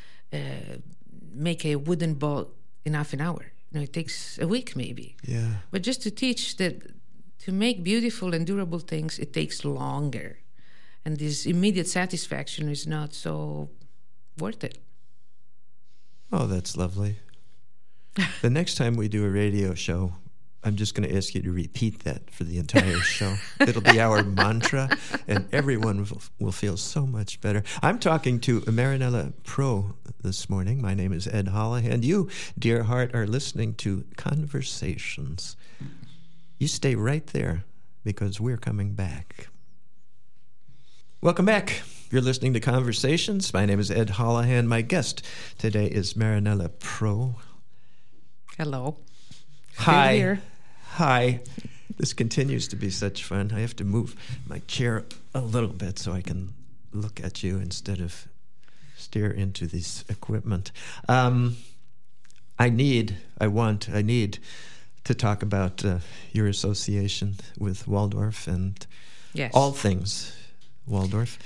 make a wooden boat in half an hour. You know, it takes a week maybe. Yeah. But just to teach that to make beautiful and durable things, it takes longer. And this immediate satisfaction is not so worth it. Oh, that's lovely. The next time we do a radio show, I'm just going to ask you to repeat that for the entire show. It'll be our mantra, and everyone will feel so much better. I'm talking to Marinella Pro this morning. My name is Ed Holohan. You, dear heart, are listening to Conversations. You stay right there, because we're coming back. Welcome back. You're listening to Conversations. My name is Ed Holohan. My guest today is Marinella Pro. Hello. Hi. Still here. Hi. This continues to be such fun. I have to move my chair a little bit so I can look at you instead of stare into this equipment. I need to talk about your association with Waldorf and Yes. all things Waldorf.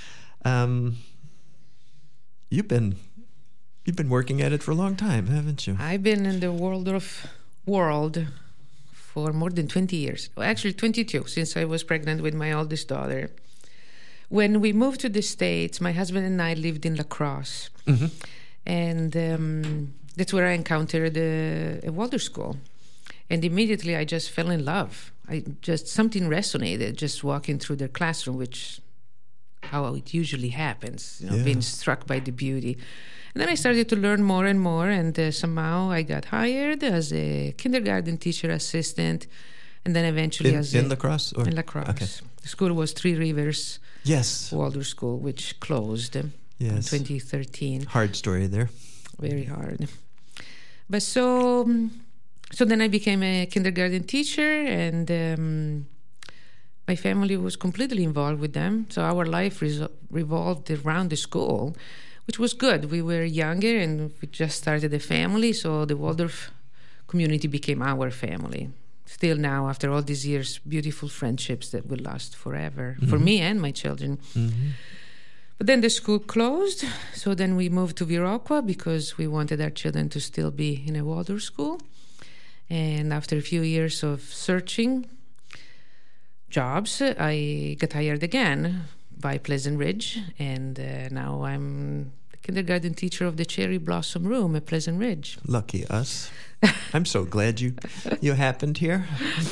You've been working at it for a long time, haven't you? I've been in the Waldorf world for more than 20 years. Well, actually, 22, since I was pregnant with my oldest daughter. When we moved to the States, my husband and I lived in La Crosse. Mm-hmm. And that's where I encountered a Waldorf school. And immediately I just fell in love. Something resonated just walking through their classroom, which how it usually happens, being struck by the beauty. And then I started to learn more and more, and somehow I got hired as a kindergarten teacher assistant. And then eventually in La Crosse? Or? In La Crosse. Okay. The school was Three Rivers Yes. Waldorf School, which closed in 2013. Hard story there. Very hard. But so then I became a kindergarten teacher, and my family was completely involved with them. So our life revolved around the school, which was good. We were younger and we just started a family, so the Waldorf community became our family. Still now, after all these years, beautiful friendships that will last forever for me and my children. Mm-hmm. But then the school closed, so then we moved to Viroqua because we wanted our children to still be in a Waldorf school. And after a few years of searching jobs, I got hired again by Pleasant Ridge, and now I'm the kindergarten teacher of the Cherry Blossom Room at Pleasant Ridge. Lucky us. I'm so glad you happened here.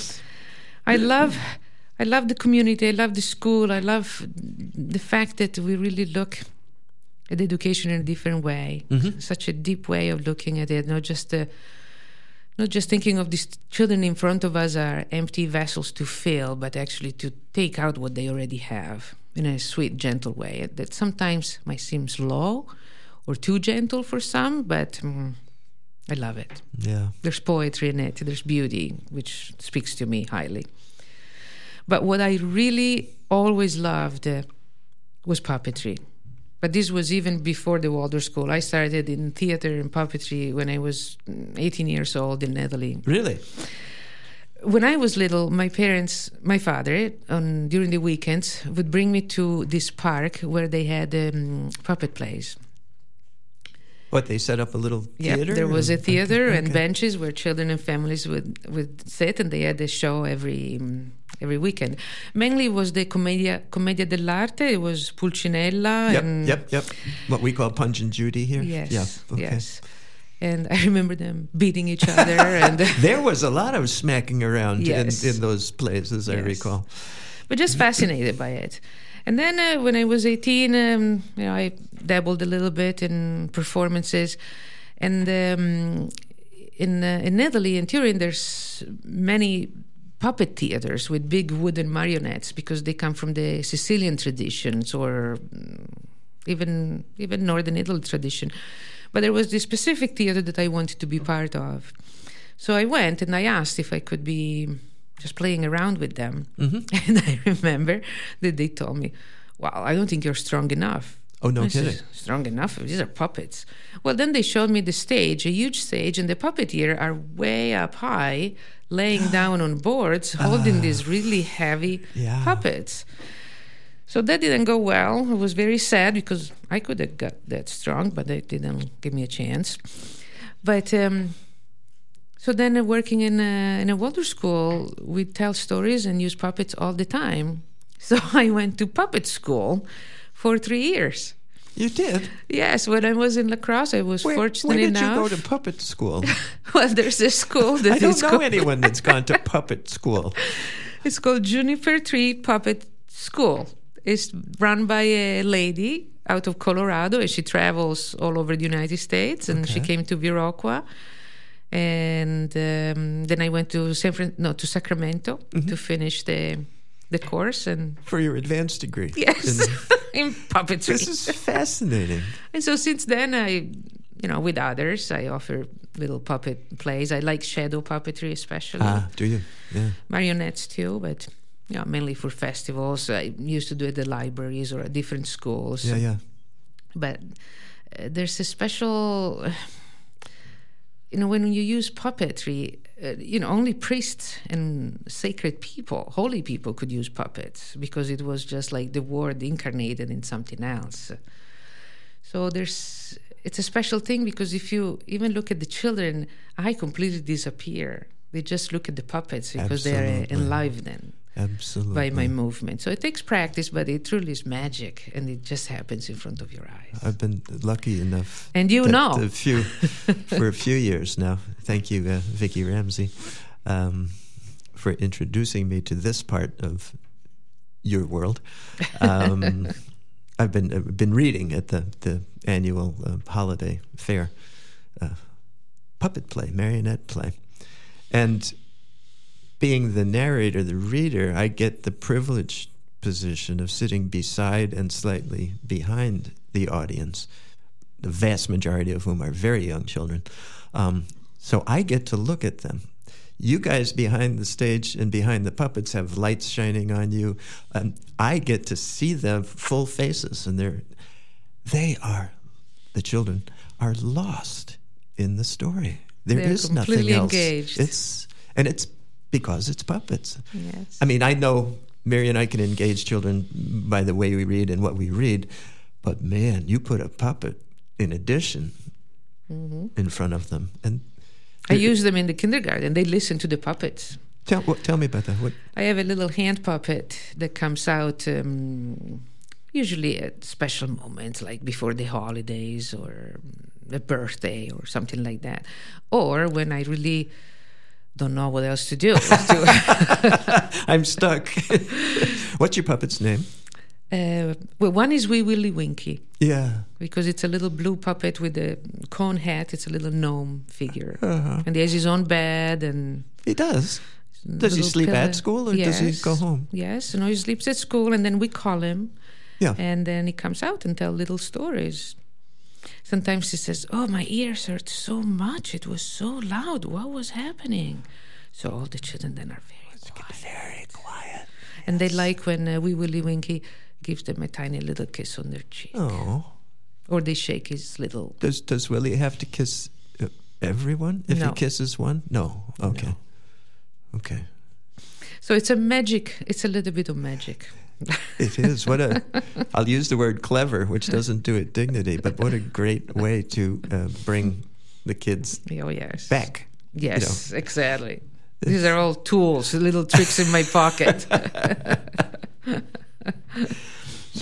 I love the community. I love the school. I love the fact that we really look at education in a different way. Mm-hmm. Such a deep way of looking at it. Not just thinking of these children in front of us are empty vessels to fill, but actually to take out what they already have in a sweet, gentle way. That sometimes might seem slow or too gentle for some, but I love it. Yeah. There's poetry in it. There's beauty, which speaks to me highly. But what I really always loved was puppetry. But this was even before the Waldorf School. I started in theater and puppetry when I was 18 years old in Italy. Really? When I was little, my father, during the weekends, would bring me to this park where they had puppet plays. What, they set up a little theater? Yeah, there was a theater and benches where children and families would sit, and they had a show every weekend. Mainly it was the Commedia dell'arte. It was Pulcinella. Yep. What we call Punch and Judy here? Yes, yeah, okay. Yes. And I remember them beating each other. And there was a lot of smacking around in those plays, as I recall. But just fascinated by it. And then when I was 18, I dabbled a little bit in performances. And in Italy, in Turin, there's many puppet theaters with big wooden marionettes because they come from the Sicilian traditions or even Northern Italy tradition. But there was this specific theater that I wanted to be part of. So I went and I asked if I could be just playing around with them. Mm-hmm. And I remember that they told me, "Well, I don't think you're strong enough." Oh, no kidding. Strong enough? These are puppets. Well, then they showed me the stage, a huge stage, and the puppeteer are way up high, laying down on boards, holding these really heavy puppets. So that didn't go well. I was very sad because I could have got that strong, but they didn't give me a chance. But so then working in a Waldorf school, we tell stories and use puppets all the time. So I went to puppet school for 3 years. You did? Yes. When I was in La Crosse, I was fortunate enough. Where did you go to puppet school? Well, there's a school that I don't know anyone that's gone to puppet school. It's called Juniper Tree Puppet School. It's run by a lady out of Colorado, and she travels all over the United States. And she came to Viroqua, and then I went to Sacramento to finish the course and for your advanced degree. Yes, in puppetry. This is fascinating. And so since then, I, with others, I offer little puppet plays. I like shadow puppetry, especially. Do you? Yeah. Marionettes too, but. Yeah, mainly for festivals. I used to do it at the libraries or at different schools. Yeah. But there's a special, when you use puppetry, only priests and sacred people, holy people could use puppets because it was just like the word incarnated in something else. So it's a special thing because if you even look at the children, I completely disappear. They just look at the puppets because they're enlivened. Absolutely. By my movement. So it takes practice, but it truly is magic, and it just happens in front of your eyes. I've been lucky enough. And for a few years now. Thank you, Vicki Ramsey, for introducing me to this part of your world. I've been reading at the annual holiday fair, puppet play, marionette play, and being the narrator, the reader, I get the privileged position of sitting beside and slightly behind the audience, the vast majority of whom are very young children. So I get to look at them. You guys behind the stage and behind the puppets have lights shining on you. I get to see their full faces, and the children are lost in the story. There is nothing else. Engaged. It's because it's puppets. Yes. I mean, I know Mary and I can engage children by the way we read and what we read, but man, you put a puppet in addition in front of them, and I use them in the kindergarten. They listen to the puppets. Tell me about that. I have a little hand puppet that comes out usually at special moments, like before the holidays or a birthday or something like that. Or when I really don't know what else to do. I'm stuck. What's your puppet's name? Well, one is Wee Willie Winky. Yeah. Because it's a little blue puppet with a cone hat. It's a little gnome figure. And he has his own bed. And he does. Does he sleep at school or does he go home? Yes. No, he sleeps at school, and then we call him. Yeah. And then he comes out and tells little stories. Sometimes he says, "Oh, my ears hurt so much. It was so loud. What was happening?" So all the children then are very quiet. And they like when Wee Willie Winky gives them a tiny little kiss on their cheek. Oh. Or they shake his little... Does Willie have to kiss everyone if he kisses one? No. Okay. No. Okay. So it's a little bit of magic. It is. I'll use the word clever, which doesn't do it dignity, but what a great way to bring the kids back. Yes, exactly. These are all tools, little tricks in my pocket. So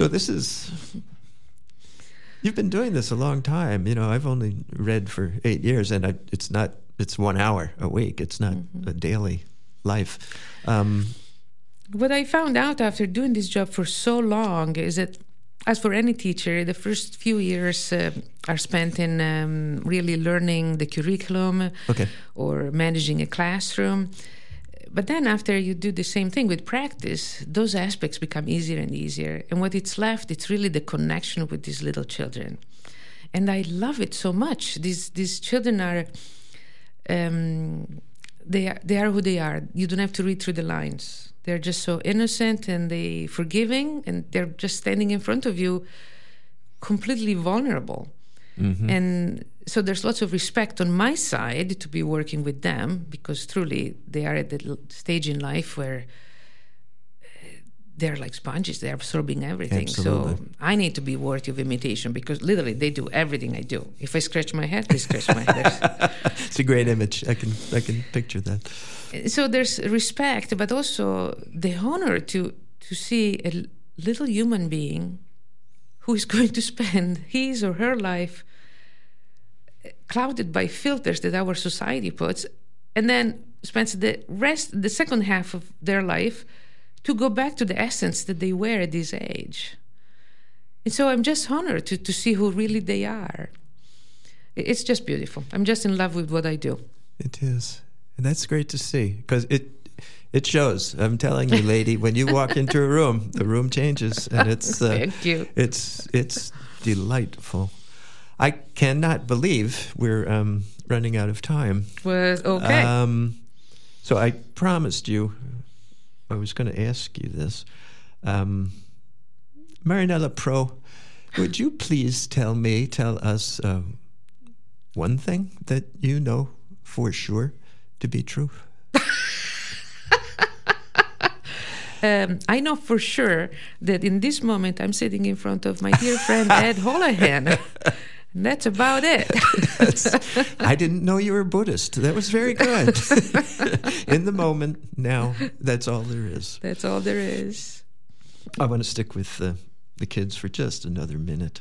you've been doing this a long time. I've only read for 8 years, and it's 1 hour a week. It's not a daily life. What I found out after doing this job for so long is that, as for any teacher, the first few years are spent in really learning the curriculum or managing a classroom. But then after you do the same thing with practice, those aspects become easier and easier. And what it's left, it's really the connection with these little children. And I love it so much. These children are, they are who they are. You don't have to read through the lines. They're just so innocent and they forgiving, and they're just standing in front of you completely vulnerable. Mm-hmm. And so there's lots of respect on my side to be working with them, because truly they are at the stage in life where they're like sponges. They're absorbing everything. Absolutely. So I need to be worthy of imitation, because literally they do everything I do. If I scratch my head, they scratch my head. It's a great image. I can picture that. So there's respect, but also the honor to see a little human being who is going to spend his or her life clouded by filters that our society puts, and then spends the second half of their life to go back to the essence that they were at this age. And so I'm just honored to see who really they are. It's just beautiful. I'm just in love with what I do. It is. And that's great to see, because it shows. I'm telling you, lady, when you walk into a room, the room changes, and it's Thank you. It's delightful. I cannot believe we're running out of time. Well, okay. So I promised you I was going to ask you this. Marinella Pro, would you please tell us one thing that you know for sure to be true? I know for sure that in this moment I'm sitting in front of my dear friend Ed Holohan. And that's about it. I didn't know you were Buddhist. That was very good. In the moment, now, that's all there is. That's all there is. I want to stick with the kids for just another minute.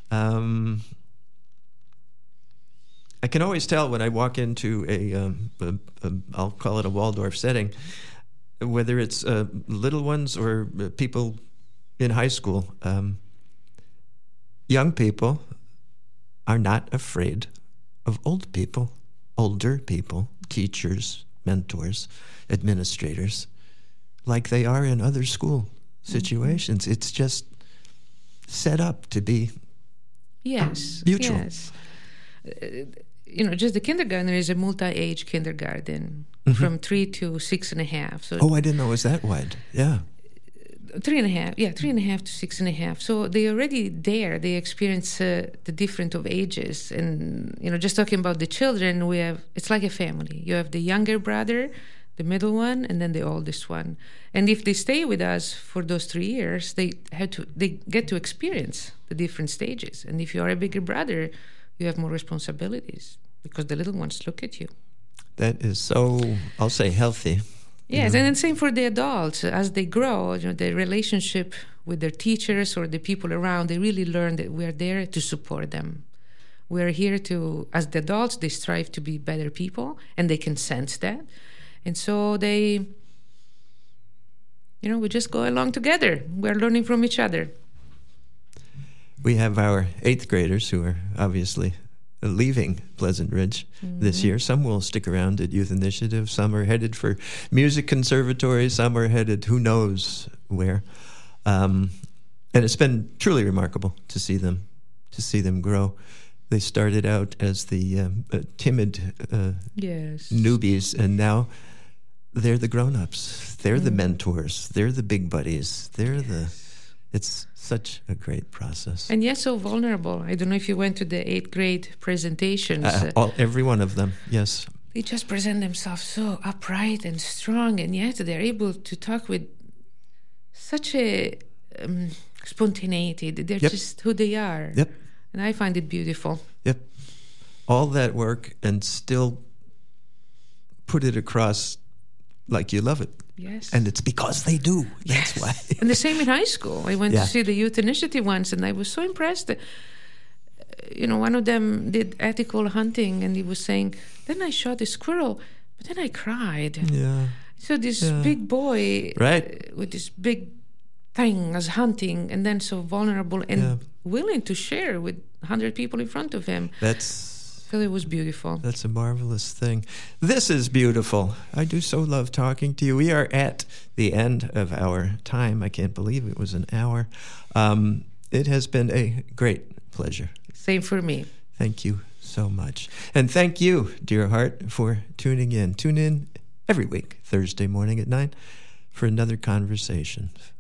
I can always tell when I walk into I'll call it a Waldorf setting, whether it's little ones or people in high school. Young people are not afraid of older people, teachers, mentors, administrators, like they are in other school situations. Mm-hmm. It's just set up to be mutual. Yes. Just the kindergarten is a multi-age kindergarten from 3 to 6.5. So I didn't know it was that wide. Yeah. 3.5, 3.5 to 6.5. So they already there. They experience the different of ages, and just talking about the children, it's like a family. You have the younger brother, the middle one, and then the oldest one. And if they stay with us for those 3 years, they get to experience the different stages. And if you are a bigger brother, you have more responsibilities because the little ones look at you. That is so, I'll say, healthy. Yes, and then same for the adults. As they grow, the relationship with their teachers or the people around, they really learn that we are there to support them. We are here to, as the adults, they strive to be better people, and they can sense that. And so they, we just go along together. We're learning from each other. We have our 8th graders who are obviously leaving Pleasant Ridge this year. Some will stick around at Youth Initiative. Some are headed for music conservatory. Some are headed who knows where. And it's been truly remarkable to see them grow. They started out as the timid newbies, and now they're the grown-ups. They're the mentors. They're the big buddies. It's such a great process. And so vulnerable. I don't know if you went to the 8th grade presentations. Every one of them, yes. They just present themselves so upright and strong, and yet they're able to talk with such a spontaneity. They're just who they are. Yep. And I find it beautiful. Yep. All that work and still put it across like you love it. Yes. And it's because they do. That's why. And the same in high school. I went to see the Youth Initiative once, and I was so impressed. One of them did ethical hunting, and he was saying, then I shot a squirrel, but then I cried. Yeah. So this big boy with this big thing was hunting, and then so vulnerable and willing to share with 100 people in front of him. So it was beautiful. That's a marvelous thing. This is beautiful. I do so love talking to you. We are at the end of our time. I can't believe it was an hour. It has been a great pleasure. Same for me. Thank you so much. And thank you, dear heart, for tuning in. Tune in every week, Thursday morning at 9, for another conversation.